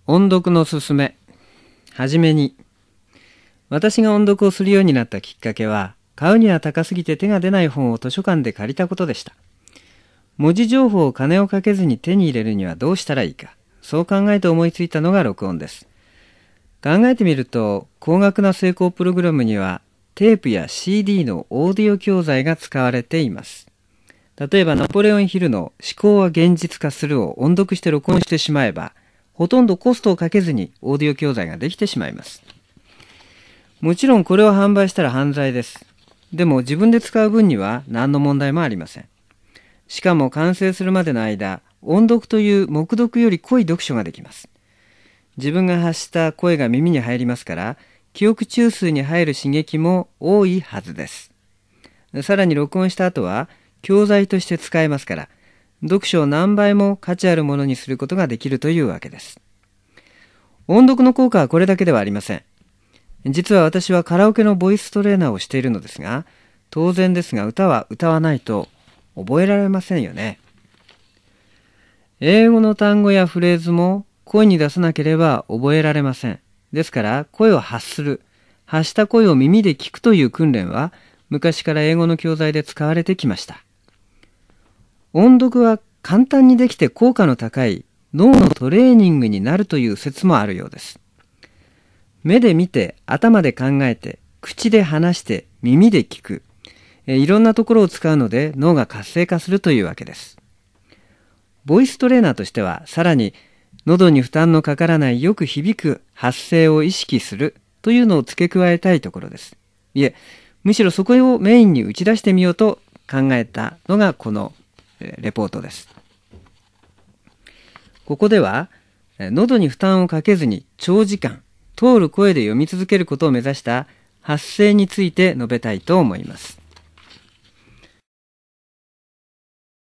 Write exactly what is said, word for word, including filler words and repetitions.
音読のすすめ。はじめに、私が音読をするようになったきっかけは、買うには高すぎて手が出ない本を図書館で借りたことでした。文字情報を金をかけずに手に入れるにはどうしたらいいか、そう考えて思いついたのが録音です。考えてみると、高額な成功プログラムにはテープや シーディー のオーディオ教材が使われています。例えばナポレオンヒルの思考は現実化するを音読して録音してしまえば、ほとんどコストをかけずにオーディオ教材ができてしまいます。もちろんこれを販売したら犯罪です。でも自分で使う分には何の問題もありません。しかも完成するまでの間、音読という黙読より濃い読書ができます。自分が発した声が耳に入りますから、記憶中枢に入る刺激も多いはずです。さらに録音した後は教材として使えますから、読書を何倍も価値あるものにすることができるというわけです。音読の効果はこれだけではありません。実は私はカラオケのボイストレーナーをしているのですが、当然ですが歌は歌わないと覚えられませんよね。英語の単語やフレーズも声に出さなければ覚えられません。ですから声を発する、発した声を耳で聞くという訓練は昔から英語の教材で使われてきました。音読は簡単にできて効果の高い脳のトレーニングになるという説もあるようです。目で見て、頭で考えて、口で話して、耳で聞く。えいろんなところを使うので脳が活性化するというわけです。ボイストレーナーとしては、さらに喉に負担のかからないよく響く発声を意識するというのを付け加えたいところです。いえ、むしろそこをメインに打ち出してみようと考えたのがこのレポートです。ここでは喉に負担をかけずに長時間通る声で読み続けることを目指した発声について述べたいと思います。